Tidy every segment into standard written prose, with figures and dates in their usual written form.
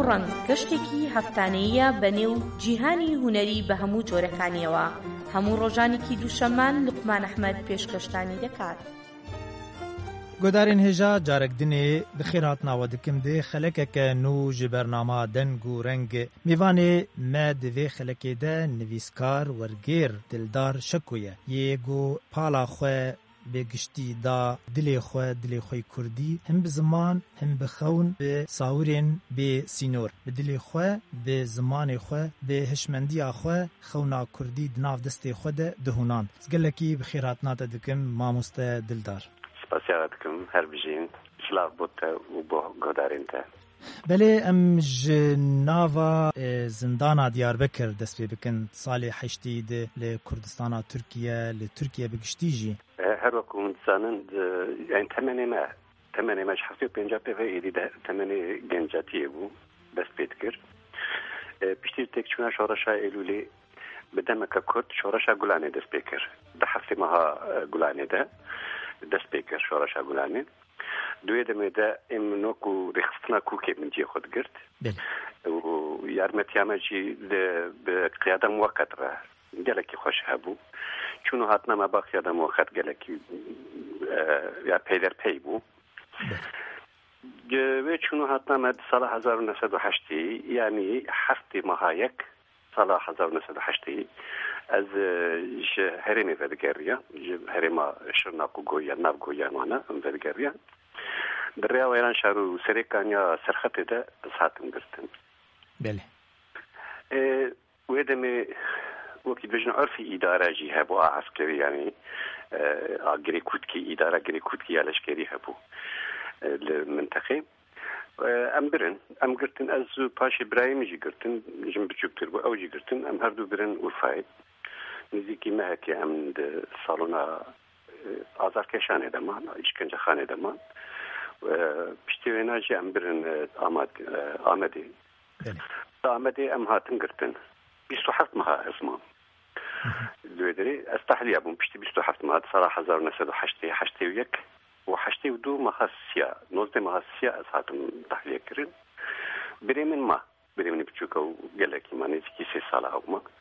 ڕەنگ گەشتێکی هەفتانەیە بەنێو جیهانی هونەری بە هەموو جۆرەکانیەوە. هەموو ڕۆژانێکی دووشەمان لوقمان ئەحمەد پێشکەشتانی دەکات. گۆدارên هێژا جارek dinê bi xêr hatnawe dikim dê xelekeke nû ji bernama deng û reng mêvanê me di vê xelekê de nivîskar wergêr dildar şeko ye yê got pala xwe bêgiştî da dilê xwe kurdî him bi ziman him bi xewn bi sawirên bê sînor bi dilê xwe bi zimanê xwe bi hişmendiya xwe xewna kurdî di nav destê xwe de dihûnan. Gelekî bi xêr hatna te dikim mamoste dildar. Spasiyalatkum her bijîn silav bote û bo godarên te. Belê em ji nava zindana Diyarbekir dest pê bikin salê heştî de li Kurdistana Tirkiye li Tirkiye bigiştî jî. Her wekû hûn dizanin yani temenê me ji heftê û pênca pê ve êdî de temenê gencatiyê bû dest pê dikir. Piştî têkçûna şoreşa Eylûlê bi demeka Kurd şoreşa Gulanê dest pê kir. Di heftê meha Gulanê de dest pê kir şoreşa Gulanê. Duê demê de em nokû rêxistina Kûkê min ciyê xwe digirt. û yarmetiya me jî bi qiyada muweqet re gelekî xweş hebû. Çûnû hatina me ba qiyada muweqet gelekî ya peyderpey bû. Wê çûnû hatina me di sala 1908 yani heftê meha yek sala 1908 ez ji herêmê vedigeriya ji herêma Şirnak û Goya nav Goyan wana vedigeriya. Di rêya wêran şar û serêkaniya serxetê de ez hatim girtin. Belê. Wê demê wekî dibêjin urfî îdare jî hebû a eskerî yani a girê kûtkî îdara girê kûtkî ya leşkerî hebû li minteqê. Em girtin ez paşê birayê jî girtin jim biçûktir bû ew jî girtin em her du birin Urfayê. Nizîkî mehekê em di salona azarkeşanê de man îşkencexanê de man. Piştî wêna jî em birin Amedê. Amedê em hatin girtin. 27 meha ez mam. Duê derê ez tehliye bûm piştî 27 meha sala 1908 û 82 meha siya 19 meha siya ez hatim tehliye kirin. Birê min ma birê min biçûk ew gelekî ma nêzîkî 3 sala ew ma.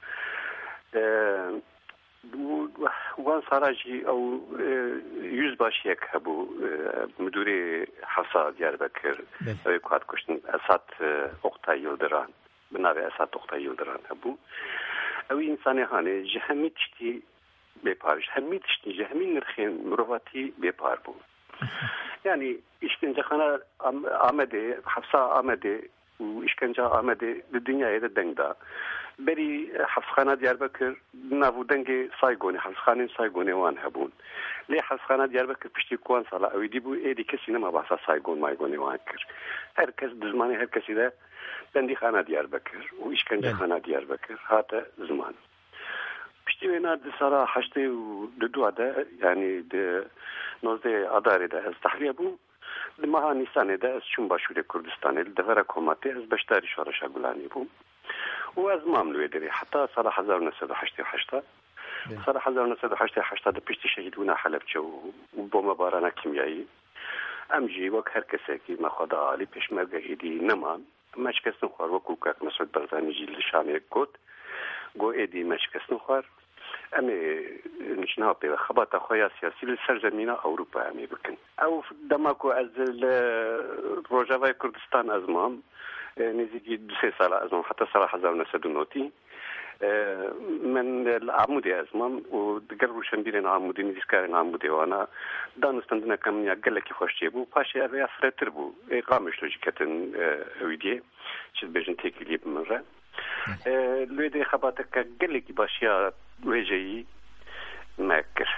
Wan sala jî ew yüzbaşiyek hebû müdûrê Hewsa Diyarbekir ew ku hat kuştin Esat Oktay Yıldıran bi navê Esat Oktay Yıldıran hebû. Ew însanê hanê ji hemî tiştî bêpar ji hemî tiştî ji hemî nirxên mirovatî bêpar bû. Yani îşkencexana Amedê Hewsa Amedê û îşkenca Amedê di dinyayê de deng da. Berî hewsxana Diyarbekir navû dengê Saygonê hewsxanên Saygonê wan hebûn. Lê hewsxana Diyarbekir piştî ku wan sala ew dîbû êdî kesî nema behsa Saygon Maygonê wan kir. Her kes di zimanê her kesî de bendîxana Diyarbekir û îşkencexana Diyarbekir hate ziman. Piştî wêna di sala 82 de yani di 19 Adarê de ez tehliye bûm. Di meha Nîsanê de ez çûm başûrê Kurdistanê li devera komatê ez beşdarî şoreşa Gulanê bûm. û ez mam li wê derê heta sala 1988 sala 1988 di piştî şehîdbûna Helepçe û bombebarana kimyayî em jî wek her kesekî me xwe da alî pêşmerge êdî neman me şikestin xwar wekû Kak Mesûd Barzanî jî li Şamê got got êdî me şikestin xwar em ê nişna pê xebata xwe ya siyasî li ser zemîna Ewropa em ê bikin. Ew dema ku ez li Rojavayê Kurdistan ez mam nêzîkî 2 sala ez mam heta sala 1990 من العمودي أزمام ودقل شنبيرين عمودي نزيسكارين عمودي وانا دانستندنا كم يقلكي خوشتيبو باشي أبي أفرتربو إقامش لوجيكتن ويدي شد بيجن تيكي لي بمرة لويدي خباتك قلكي باشيا ويجي ماكر.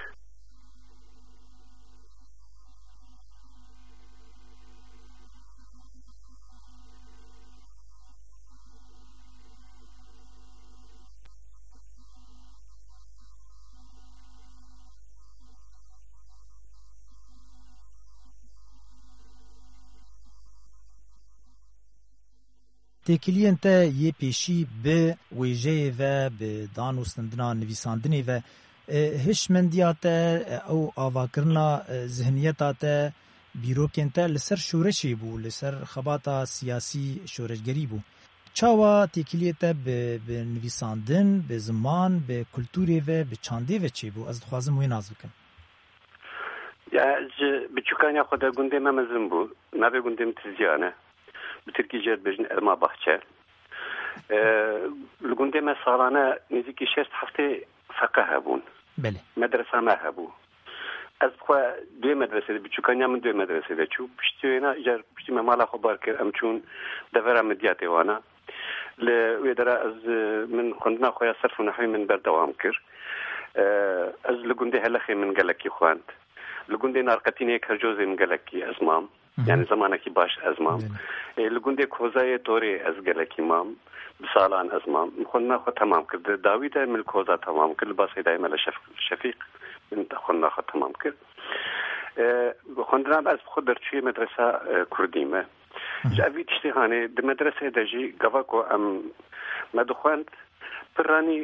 Têkiliyên te yê pêşî bi wêjeyê ve bi danûstandina nivîsandinê ve hişmendiya te ew avakirina zihniyeta te بیروکên te li ser şoreşê bû, li ser xebata siyasî şoreşgerî bû. Çawa têkiliyê te bi nivîsandin, bi ziman, bi kulturê ve bi çandê ve çêbû? Ez dixwazim wê nas bikim. Ya ji biçûkaniya xwe de gundê me mezin bû. Navê gundê min Tiziyan e. Bi Tirkî jê dibêjin Elma Bahçe. Li gundê me salane nêzîkî 6 heftê feqe hebûn. Medresa me hebû. Ez xwe duê medresê de biçûkaniya min duê medresê de çû. Piştî wêne jar piştî me mala xwe bar kir em çûn devera midyatê wana. Li wê dere ez min xwendina xwe ya serf û nehwê min berdewam kir. Ez li gundê Helexê min gelekî xwend. Li gundê Narqetînê Kercozê min gelekî ez mam. Yani zamanekî baş ez mam. Li gundê Kozayê Torê ez gelekî mam. Bi salan ez mam. Xwendina xwe temam kir. Di dawî de min Koza temam kir. Li basê dayê me li Şefîq min xwendina xwe temam kir. Xwendina ez bi xwe derçûyê medresa Kurdî me. Ji evî tiştê hanê di medresê de jî gava ku em me dixwend piranî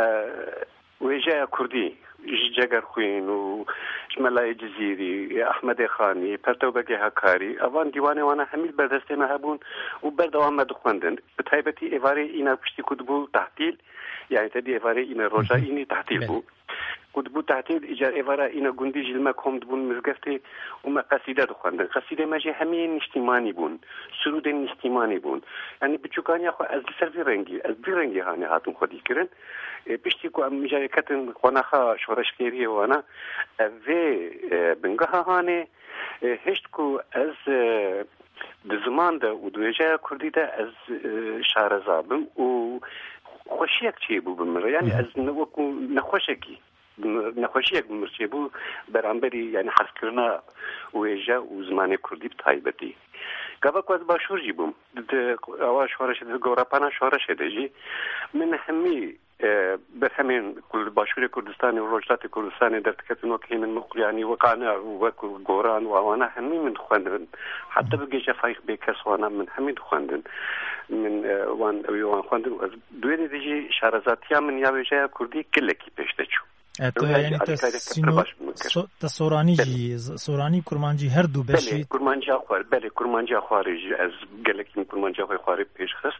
wêjeya Kurdî ji Cegerxwîn û ji Melayê Cizîrî, Ahmedê Xanî, Pertewbegê Hekarî, evan dîwanê wana hemî berdestê me hebûn û berdewam me dixwendin. Bi taybetî êvarê îna piştî ku dibû tehtîl, yani tedî êvarê îna roja înî tehtîl bû. Ku dibû tehtîl îcar êvara îna gundî jî li me kom dibûn mizgeftê û me qesîde dixwendin. Qesîdê me jî hemiyên niştîmanî bûn, surûdên niştîmanî bûn. Yani biçûkaniya xwe ez li ser vî rengî, ez vî rengî hanê hatin xwedî kirin. Piştî ku em mijayê ketin xwenaxa şoreşgeriyê wana vê bingeha hanê hişt ku ez di ziman de û di wêjeya Kurdî de ez şareza bim û xweşiyek çêbû bi min. Yani ez wekû nexweşekî nexweşiyek bi min çêbû beramberî yani hezkirina wêje û zimanê Kurdî bi taybetî. Gava ku ez başûr jî bûm. Di awa şoreşê de gowrapana şoreşê de jî min hemî berhemên başûrê Kurdistanê û Rojhilatê Kurdistanê derdiketin wek hêmin muqyanî wekane wek goran û awana hemî min dixwendin. Heta bi gêja fayîq bê kes wana min hemî dixwendin. Min wan ew wan xwendin. Duê de jî şarezatiya min ya wêjeya Kurdî gelekî pêş de çû. Yani te soranî jî soranî kurmancî her du beşî kurmanciya xwe belê kurmanciya xwarê jî ez gelekî kurmanciya xwe xwarê pêş xist.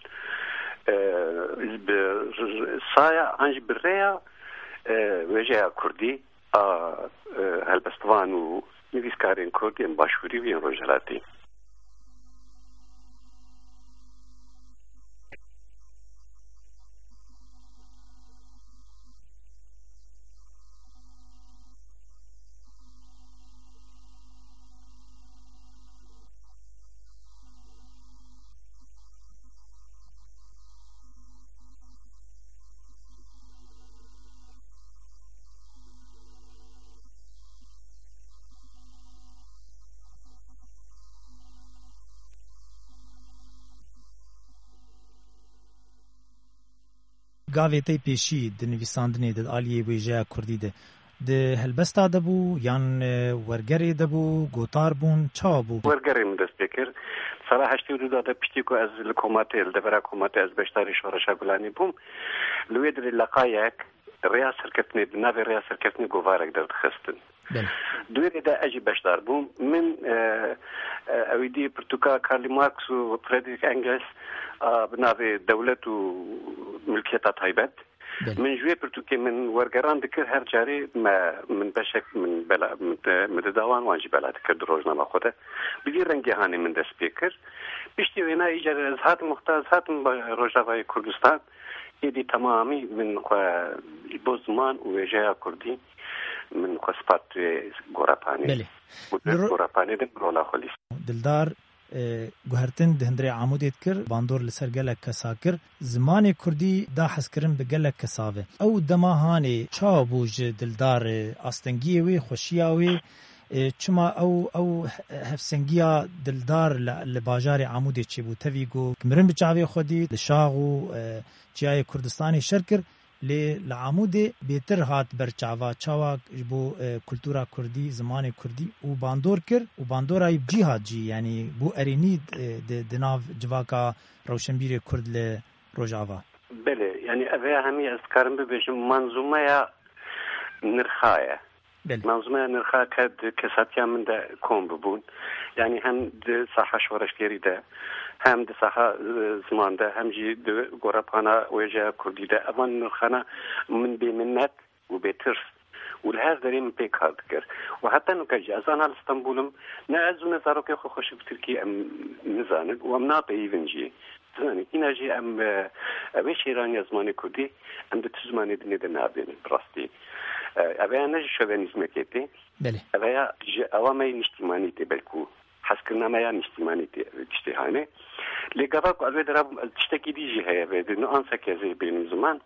Bi saya an ji bi rêya wêjeya Kurdî a helbestvan û nivîskarên Kurd yên başûrî û yên Rojhilatê. gavê te pêşî di nivîsandinê de aliyê wêjeya Kurdî de di helbesta de bû yan wergerê de bû gotar bûn çawa bû? Wergerê min dest pê kir. Sala heştê û duda de piştî ku ez li komatê li devera komatê ez beşdarî şoreşa Gulanê bûm. Li wê dirê leqayek rêya serketinê di navê rêya serketinê govarek derdixistin. Duê de ez jî beşdar bûm. Min ewî dî pirtûka Karl Marx û Friedrich Engels bi navê dewlet û milkiyeta taybet. Min ji wê pirtûkê min wergeran dikir her carê min beşek min bela min didawan wan jî bela dikir di rojnama xwe de. Bi vî rengê hanê min dest pê kir. Piştî wêne îcar ez hatim muxtar ez hatim Rojavayê Kurdistan êdî temamî min xwe bo ziman û wêjeya Kurdî min xwe spat tuyê gorapanê. Gorapanê de rola xwe lîst. Dildar guhertin di hindirê Amûdê dikir, bandor li ser gelek kesa kir. Zimanê Kurdî da hezkirin bi gelek kesa ve. Ew dema hanê çawa bû ji dildar astengiyê wê, xweşiya wê, çima ew hevsengiya dildar li bajarê Amûdê çêbû. Tevî got mirin bi çavê xwedî li şax û çiyayê Kurdistanê şer kir. Lê li Amûdê bêtir hat berçava çawa ji bo kultura Kurdî, zimanê Kurdî û bandor kir û bandora cî hat cî yani bû erênî di nav civaka rewşenbîrê Kurd li Rojava. Belê yani ev hemî ez karim bibêjim manzûmeya nirxa ye. منظومه نرخا کد کساتیا من ده کم ببون یعنی هم ده صحه شورشگری ده هم ده صحه زمان ده هم جی ده گورپانا ویجه کردی ده اوان نرخانا من بی منت و بی ترس ولهذا داریم پیکار دکر و حتی نکجی از آن استانبولم نه از اون زاروک خو خوش بترکی ام نزاند و ام ناپیون جی زانی اینا جی ام اوش ایرانی زمانی کردی ام ده تزمانی دنی ده نابین براستی اویا نجی شوونیزم کتی اویا اوامه نشتیمانی تی بلکو حسکرنا ما نشتیمانی تی تشتیهانه لگاوا کو الوی دراب تشتکی دیجی هیا و دنو آنسا کزی بین زمان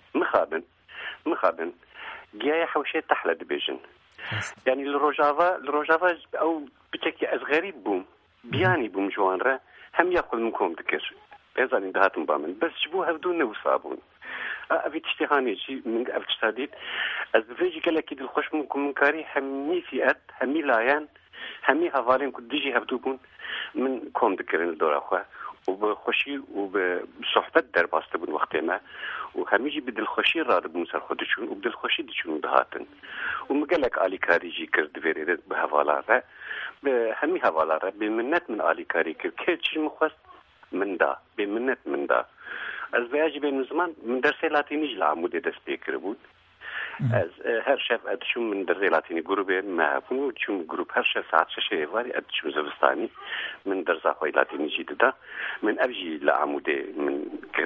مخابن جاي حوشي تحلى دبيجن يعني الروجافا او بتكي از غريب بوم بياني بوم جوانرا هم ياكل منكم دكر بيزاني دهاتم بامن بس جبوها بدون وصابون ابي تشتهاني شي من ابتشتاديت از فيجي قال اكيد الخش منكم منكاري همي فئات همي لايان همي هفالين كنت ديجي هبدوبون من كوم دكرين الدور اخوا وبخشي وبصحبت در باسته بون وقت ما وهميجي بدل خشي راد بون سر خودشون وبدل خشي دشون دهاتن ومقالك آلي كاري جي كرد فيريد بهوالاره همي هوالاره بمنت من آلي كاري كر كيتش مخوست من دا بمنت من دا از بياجي بين زمان من درسي لاتيني جلعمودي دست بيكر بود از هر شب ادشون من درسي لاتيني جروبي ما بون چون جروب هر شب ساعت 6 واري ادشون زبستاني من درس خوي لاتيني جديد دا من ابجي لعمودي من كر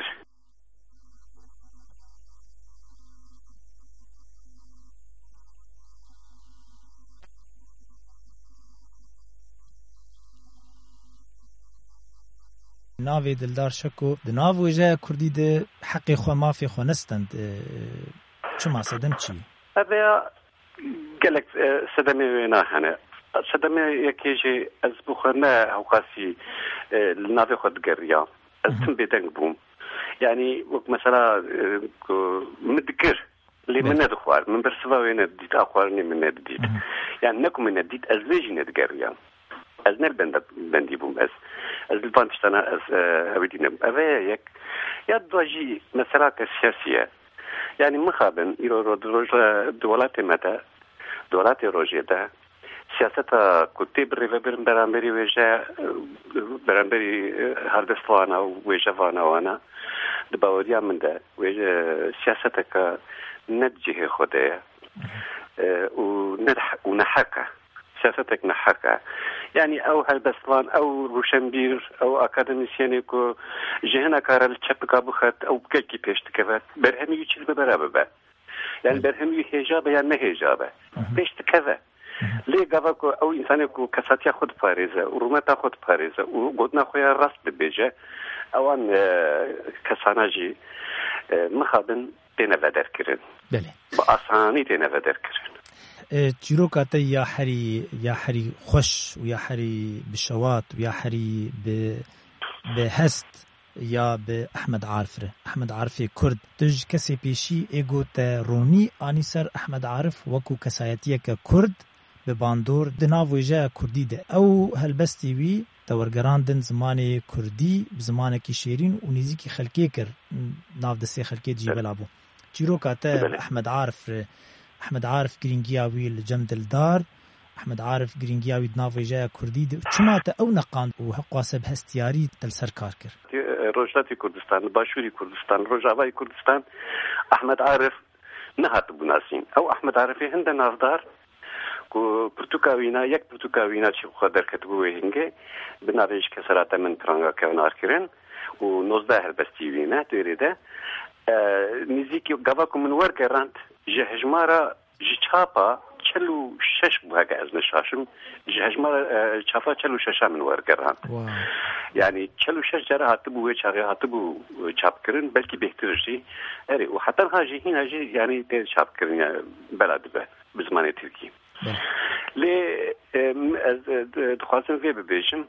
ناوی دلدار شکو د ناو وجه کردی د حقی خو مافی خو نستند چما صدم چی هذا قالك صدمي هنا صدمي يكيجي از بخنا اوقاسي النافي خد قريا از تنبيدن بوم يعني مثلا مدكر اللي من ندخوار من برسوا وين ديت اخوارني من نديت يعني نكم من نديت از ليجي ندقريا از نل بندي بوم از البانشتنا از هبدينا ابيك يدوجي مثلا كسياسيه يعني مخابن دولات متى دولات روجيدا سياسة كتب ريفبر برامبري وجه برامبري هاردستوانا وجه فانا وانا دباوريا من ده وجه سياستك نتجه خدها ونحكة سياستك نحكة يعني او هالبسلان او روشنبير او اكاديميسيانيكو جهنا كارل تشبكا بخت او بكلكي بيش تكفت برهمي يشيل ببرابه يعني برهمي هجابه يعني ما هجابه بيش تكفت ليه قبكو او انسانيكو كساتيا خود باريزه ورومتا خود باريزه وقدنا خويا راس ببيجه اوان كساناجي مخابن تينا بدر كرن بله باساني تينا بدر كرن چیروکات یا حری خوش و یا حری بشوات و یا حری به هست یا به احمد عارف کرد تج کسی پیشی ایگو ترونی آنی سر احمد عارف وکو کسایتیه که کرد به باندور دناویجه کردی ده او هلبستی وی تورگراندن زمان کردی بزمان کی شیرین و نزیکی خلکی کر ناو دستی خلکی جیبل ابو چیروکات احمد عارف گرینگیاوی لجمد الدار احمد عارف گرینگیاوی دناوی جای کردی چما تا او نقاند و حقاسب هستیاری تل سرکار کر روجاتی کردستان باشوری کردستان روجاوی کردستان احمد عارف نهات بناسین او احمد عارفی هند نافدار کو پرتوکاوینا یک پرتوکاوینا چی خودر کتبوی هنگه بناویش کسرات من ترانگا کونار کرن و 19 هلبستیوینا دوریده نزیکی گواکو من ورگراند جهجمارا جچاپا چلو شش بوهاگه از نشاشم جهجمارا چاپا چلو ششا من ورگراند يعني چلو شش جرا هاتبو چاغي هاتبو چاپ کرن بلکه بهتر شي اري وحتى هاجي هنا جي يعني چاپ کرن بلد به بزمان تركي لي دخلتم في ببيشم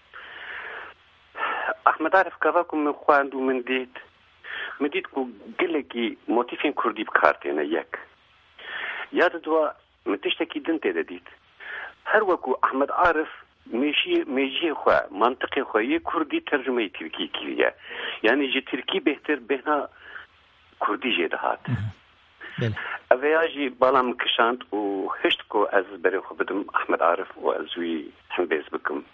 احمد عارف كافاكم من خواندو من ديت کو گلگی موتیفین کردی بکارتینه یک یاد دوا متشتکی دنته دید هر وکو احمد عارف میجی خو منطقی خو یه کردی ترجمه ترکی کیه یعنی جی ترکی بهتر بهنا کردی جه دهات اویاجی بالام کشاند و هشت کو از برای خو بدم احمد عارف و ازوی حمبیز بکم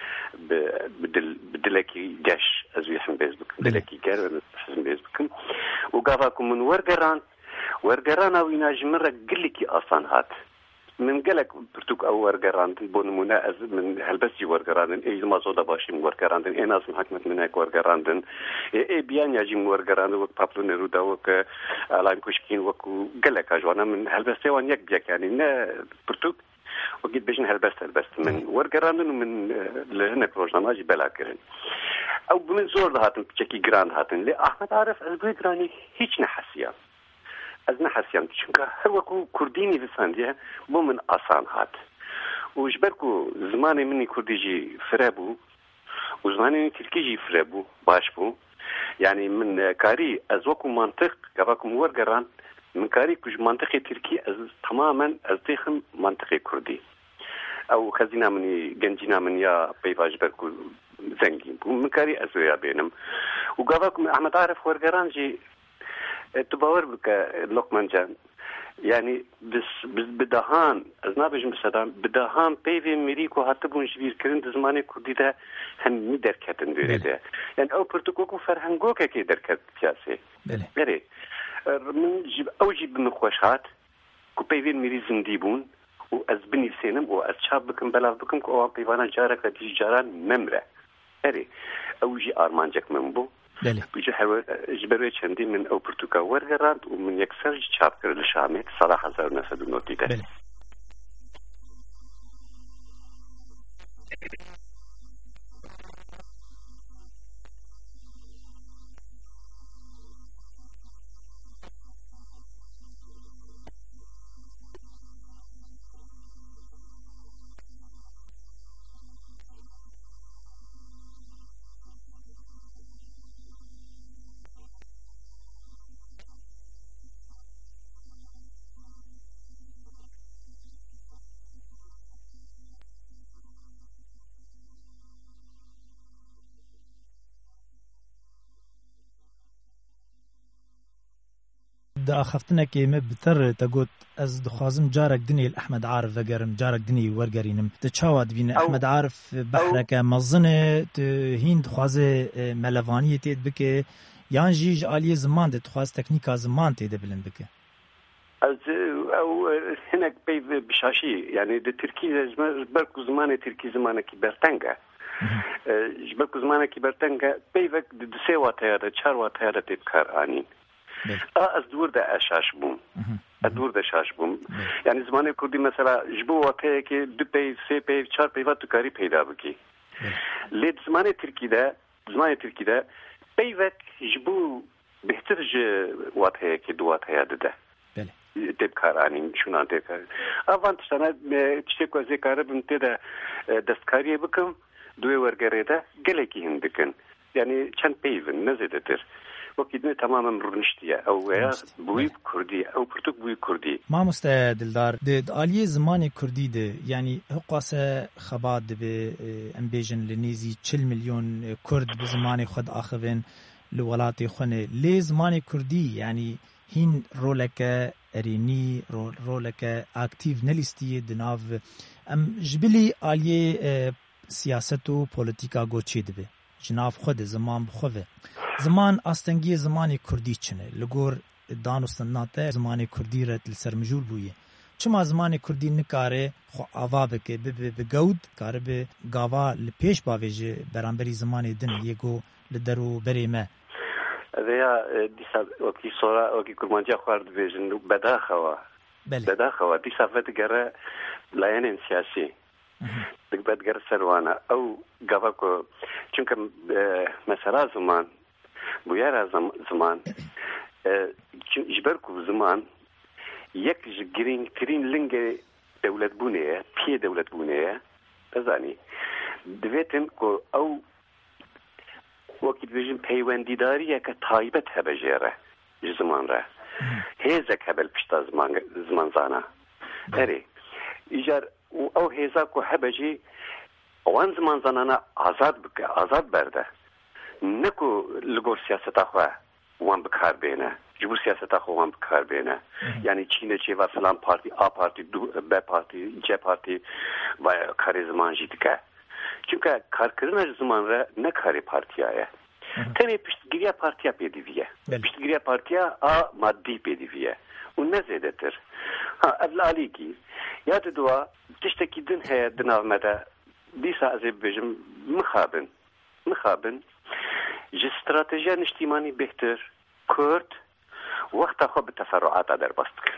بدلکی گش ازوی حمبیز بکم دلکی گر حمبیز بکم و قافاكم من ورقران او يناجي مرة قلكي آسان هات من قلك برتوك او ورقران بون مناز من هلبسي ورقران اي ما زودا باشي من ورقران اي ناس محكمت من هيك ورقران اي بيان يجي من ورقران وك بابلو نيرودا وك الان كوشكين وك قلك اجوانا من هلبسي وان يك بيك يعني برتوك وقيت بيجن هلبست من ورقران ومن لهنا بروجناماجي بلا كرن او من زور هاتن بشكي جران هاتن لي احمد عارف ازبوي جراني هيك نحسيا از نحسيان چونکه هر وكو كرديني بسانديه بو من آسان هات وجبركو زماني مني كردي جي فرابو وزماني تركي جي فرابو باش بو يعني من كاري از وكو منطق قباكم ورقران من كاري كوج منطقي تركي از تماما از تيخم منطقي كردي او خزينا مني جنجينا من يا بيباج بركو زنگين من كاري ازويا بينم وقباكم احمد عارف ورقران جي تباور بك لقمان جان يعني بس بدهان از نابجم بسدان بدهان بيفي ميريكو هاتبون جبير كرند زماني كردي ده هم مي دركتن بريده يعني او برتكوكو فرهنگوكا كي دركت سياسي بله من جيب او جيب مخوشات كو بيفي ميري زنديبون و از بني سينم و از شاب بكم بلاف بكم كو بيوانا جارك لدي جاران ممره بله او جي آرمانجك منبو بيجي جبروي چندی من او پرتوکا ورگراند و من یکسر چاپ کرد لشامت سال 1990 ده دا خفتنا که مبتر تقول از دخوازم جارك دني الأحمد عارف وقرم جارك دني ورقرينم تشاواد بين أحمد عارف بحرك مظنة هين دخوازه ملوانية تيد بك يانجيج آلية زمان دخواز تكنيكا زمان تيد بلن بك او هناك بي بشاشي يعني ده تركي جبركو زمان تركي زمان كبرتنگا جبركو زمان كبرتنگا بيفك ده سي واتيا ده چار واتيا ده تبكار آنين از دور ده اشاش بوم دور ده شاش بوم يعني زمانه كردي مثلا جبو واتيه كي دو بي سي بي چار بي وات كاري پیدا بكي ليد زمانه تركي ده بيوك جبو بهتر ج واتيه كي دو واتيه ده تبكاراني شنو تبكار افانتش انا تشكو ذكر بنتدا دستكاري بكم دوي ورغريدا گلكي هندكن يعني چند بيفن نزيدتر وكيدنا تماما رنشتيا او بوي كردي او برتوك بوي كردي ما مستدلدار د آلیه زمان کردی ده یعنی حقاسه خبات به امبیجن لنیزی 40 مليون کرد به زمان خود آخوین لولات خونه لی زمان کردی یعنی هین رولک ارینی رولک اکتیو نلیستی دناو ام جبلی آلیه سیاست و پولیتیکا گوچی دبه جناف خود زمان بخوه زمان استنگی زمانی کردی چنه لگور دانستناته زمانی کردی رت لسرمجول بویه چما زمانی کردی نکاره خو آوا بکه بگود کاره به گاوا لپیش باویجه برانبری زمانی دن یگو لدرو بریمه ویا دیسا وکی سورا وکی کرمانجا خوارد بیجن بداخوا دیسا فتگره لاین سیاسی دقبت سروانه او گاواکو چونکه مثلا زمان بویارا زمان جبرکو زمان یک گرینگ ترین لنگ دولت بونه پی دولت بونه بزانی دویتن کو او وقت بیشتر پیوندیداری که تایبت هبجره زمان را هیزک هبل پشت زمان زانا اری ایجار او هیزا کو هبجی وان زمان زانا آزاد برده نکو لگور سیاست آخوا وان بکار بینه جبو سیاستا خوام بکار بینه یعنی چینه چه و فلان پارتی آ پارتی ب پارتی ج پارتی و کار زمان جیدکه چونکه کارکردن زمان را نه کاری پارتیایه تنه پشتگیری پارتیا پیدیویه پشتگیری پارتیا آ مادی پیدیویه و نه زیاده تر افلالی کی یاد دوا تشتکی دن هی دناو مده دیسا از بیجم مخابن جه استراتژیا نشتیمانی بهتر کرد وقت خو به تفرعات در بست کن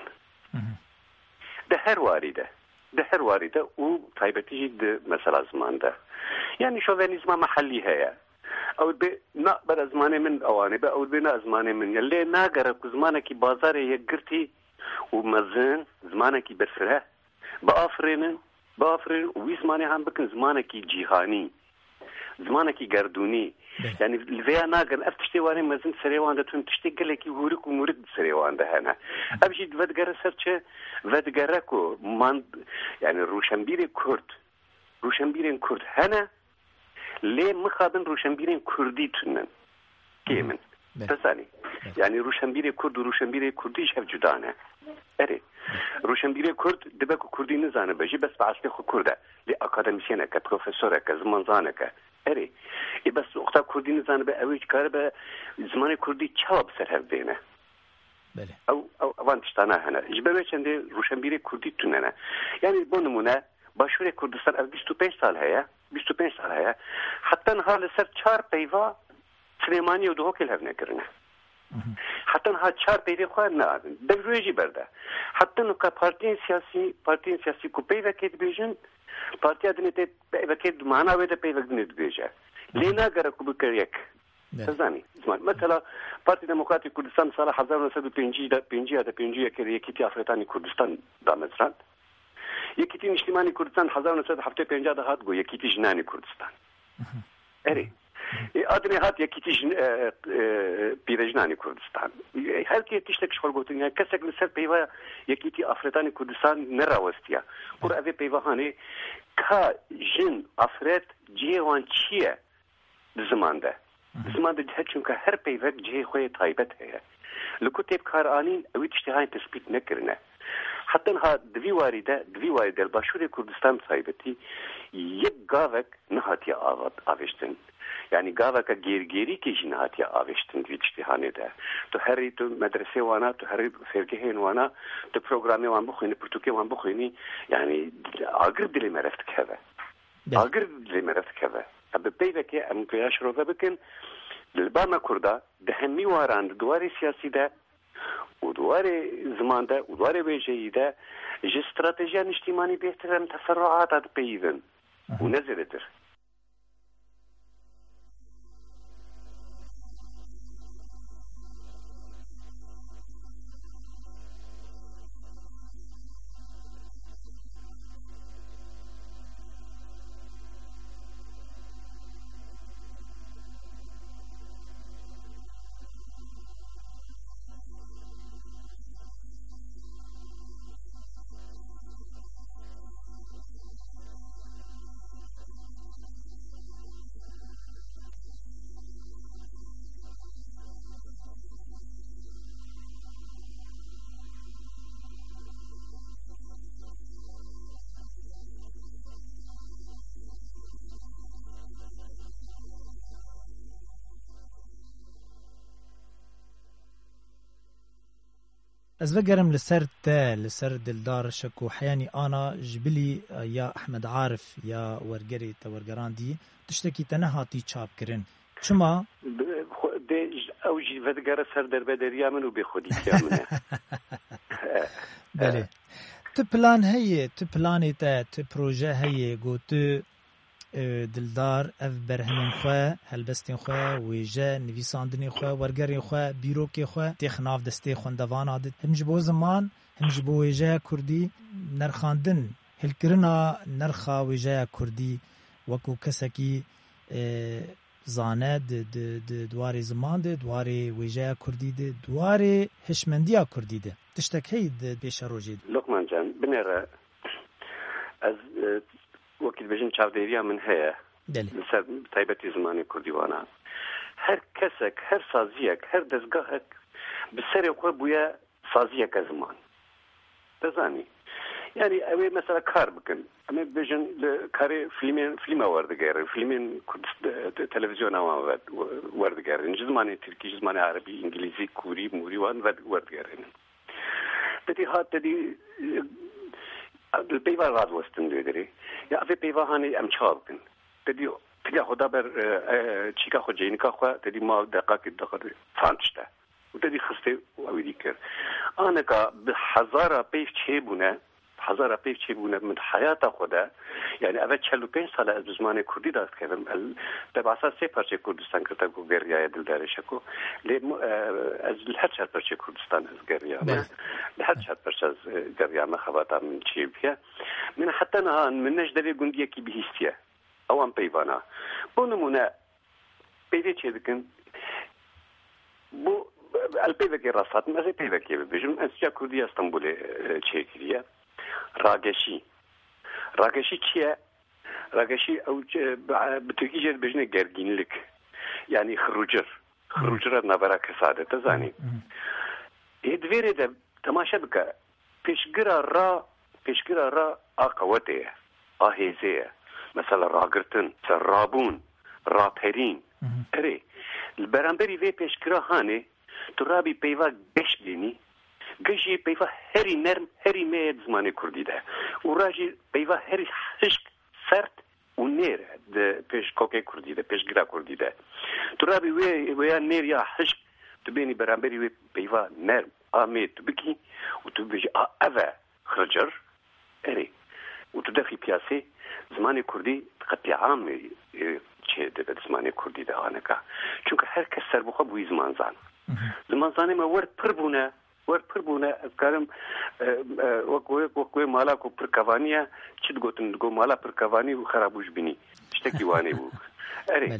ده هر واریده او تایبتی ده مثلا زمان ده یعنی شوونیزم محلی هيا او به نه بر زمانه من اوانه به او به نه زمانه من یلی ناگره که زمانه کی بازار یگرتی و مزن زمانه کی بفره بافرین و زمانه هم بکن زمانه کی جهانی زمانه کی گردونی يعني الفيا ناقن افتشتي واني مازن سريوان دتون تشتي قالك يوريك ومورد سريوان ده هنا ابجي فدغره سرچه فدغرهكو من يعني روشنبيري كرد هنا ليه مخابن روشنبيري كردي تنن كيمن تساني يعني روشنبيري كرد وروشنبيري كردي شف جدانه اري روشنبيري كرد دبكو كردي نزانه بجي بس بعثلي خو كرده لي اكاديميسينه كبروفيسوره كزمانزانه اری ای بس وقتا کردی نزانه به اویج کار به زمان کردی چاب سر هفدینه بله او وانتشتانه هنه جبه چنده روشنبیری کردی توننه یعنی بو نمونه باشور کردستان از 25 سال هیا حتی نها لسر 4 پیوا سلیمانی و دو کل هفنه کرنه حتی نها 4 پیوی خواه نادن در رویجی برده حتی نکا پارتین سیاسی کو پیوه کت بیجن پارتیا دنیت وکید معنا وده پیوک دنیت بیجه لینا گره کو بکریک تزانی زمان مثلا پارتی دموکراتی کردستان سال 1950 که یکیتی افریقای کردستان دامزران یکیتی نشتیمانی کردستان 1950 هات گو یکیتی جنانی کردستان اری آدمی هات یکیتی پیرجنانی کردستان هر کی تشتکش خور گوتن یعنی کسک لسر پیوا یکیتی افریقای کردستان نراوستیا پر اوی پیوا هانی که جن افریت جیوان چیه زمان ده چونکه هر پیوک جه خوی تایبت هیا لکو تیب کار آنین اوی تشتیهاین تثبیت نکرنه حتی ها دوی وارده الباشور کردستان تایبتی یک گاوک نهاتی آوشتن یعنی گاوکا گیرگیری که جی نهاتی آوشتن دوی تشتیهانه ده تو هری تو مدرسه وانا تو هری فرگهین وانا تو پروگرامی وان بخوینی پرتوکی وان بخوینی یعنی آگر دلی مرفت که اب پیوکه ام پیاش رو بکن لباما کرده ده همی واران دواری سیاسی ده و دواری زمان ده و دواری ویجهی ده جه استراتژیا نشتیمانی بهترم تفرعات اد پیون و نزدتر از وگرم لسر دلدار شکو حیانی آنا جبلی یا احمد عارف یا ورگری تورگران دی تشتکی تنهاتی چاپ کرن چما او جی ودگره سر در بدریا منو به خودی کامنه بله تو پلان هیه تو پلانی تو پروژه هیه گو تو دلدار اف برهنین خواه هلبستین خواه ویجه نویساندنی خواه ورگرین خواه بیروکی خواه تخناف دسته خوندوان عادت همج بو زمان همج بو ویجه کردی نرخاندن هلکرنا نرخا ویجه کردی وکو کسکی زانه دواری زمان ده دواری ویجه کردی ده دواری هشمندیا کردی ده تشتک هی بیش روجی لقمان جان بنره از وكيل بجن چاوديريا من هي لسر تايبتي زماني كرديوانا هر كسك هر سازيك هر دزگاهك بسر خو بویا سازیه که زمان دزانی یعنی اوی مثلا کار بکن اما بجن کار فیلم وردگره فیلم تلویزیون وردگره زمان ترکی زمان عربی انگلیسی کوری موری وان وردگره تدی هات تدی البيبا راد وستن ديري يا في بيبا هاني ام تشالكن تدي خدا بر چيكا خو جينكا خو تدي ما دقيقه فانشتا وتدي خسته ويدي كر انا كا بهزاره بيف چيبونه من حياته خدا يعني اول 45 سال از زمان کردی داشت کردم به اساس سه پارچه کردستان کرده کو گریه دلدارش کو از هر چهار پارچه کردستان از گریه هر چهار پارچه از گریه ما خواتا من چی بیا من حتی نه من نجدی گندی کی بهستیه او ام پیوانا بو نمونه پیوی چه دکن بو البيبه كي راسات ما زي بيبه كي بيجم اسيا كردي اسطنبول تشيكيا راگشی چیه؟ راگشی او بترکی جد بجنه گرگینلک یعنی خروجر نبرا کساده تزانی ادویره ده تماشا بکه پیشگرا را آقوته آهیزه مثلا راگرتن رابون راپرین اره برانبری وی پیشگرا هانه تو رابی پیوا گشت دینی گشی پیوا هری نرم هری مید زمان کردی ده و راجی پیوا هری خشک سرد و نیر ده پیش کوکه کردی ده پیش گرا کردی ده تو رابی ویا نیر یا خشک تو بینی برانبری وی پیوا نرم آمید تو بکی و تو بیجی اوه خرجر اری و تو دخی پیاسه زمان کردی قطعی عام چه ده زمان کردی ده آنکا چونکه هر کس سر بخوا بوی زمان زانه ما ورد پر بونه کارم وقوی مالا کو پر کوانیه چید گوتن گو مالا پر کوانی و خرابوش بینی شتکی وانی بو اره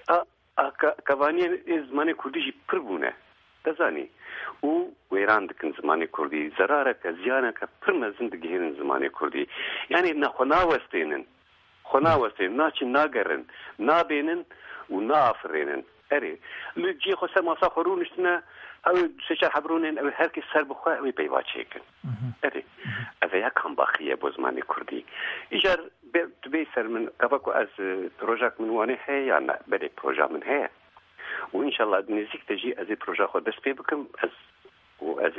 کوانیه زمان کردیشی پر بونه دزانی او ویران دکن زمان کردی زراره که زیانه که پر مزن دگیرن زمان کردی یعنی نخونا وستینن ناچی ناگرن نابینن و نافرینن اره لجی خوصه ماسا خورونشتنه او سچار حبرونن او هر کی سر بخواه اوی پیوا چیکن اره اوه یا کم باخیه بزمانی کردی ایجار بی سر من قباکو از پروژاک منوانه هی یا نه بله پروژا من هی و انشالله نزیک تجی از پروژا خود دست پی بکم از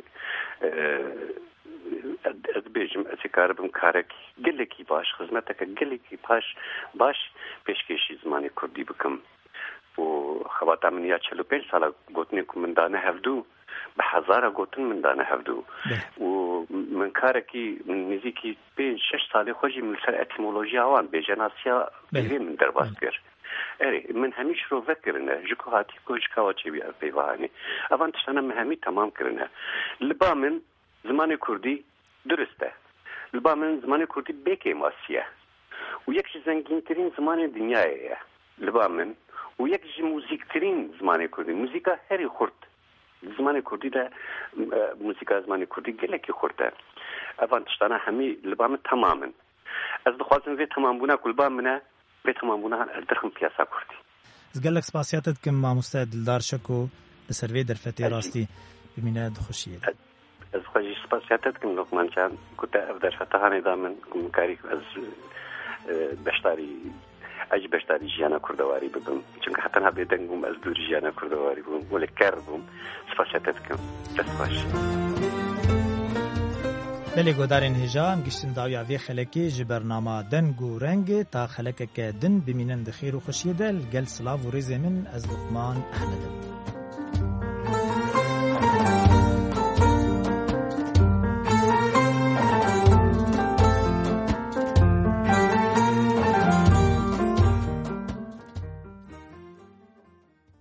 بیجم از کاربم کارک گلکی باش خدمتک گلکی باش پیشکشی زمانی کردی بکم و خواتا من یا 45 ساله گوتنی که من دانه هفدو به هزاره گوتن من دانه هفدو و من کارکی من نزیکی 5-6 ساله خوشی من سر اتیمولوژی آوان به جناسیا بیوی من در باست گر اره من همیش رو وکرنه جکو هاتی که جکا واچی بی پیوانی اوان تشتانه من همی تمام کرنه لبا من زمان کردی درسته لبا من زمان کردی بیکی ماسیه و یکش زنگین ترین زمان دنیایه لبا من و یک موزیکترین زمان کردی موزیکا هری خورد زمان کردی ده موزیکا زمان کردی گلکی خورده اوان تشتانه همی لبام تمامن از دخوازم وی تمام بونا کلبام منه وی تمام بونا درخم پیاسا کردی زگلک سپاسیاتت کم ماموسته دلدار شکو بسروی در فتی راستی بمینه دخوشیه از خوشی سپاسیاتت کم لقمان چند کتا افدر فتحانه دامن کم کاری از بشتاری اجی بشتاری جیانا کردواری ببم چون که حتی نبی دنگم از دور جیانا کردواری ببم ولی کردم سپاسیاتت کم دست باش بله گودارین هجا هم گشتن داوی آوی خلکی جبرنامه دنگ و رنگ تا خلکه که دن بمینن دخیر و خوشیه دل گل سلاو و ریز من از لقمان احمد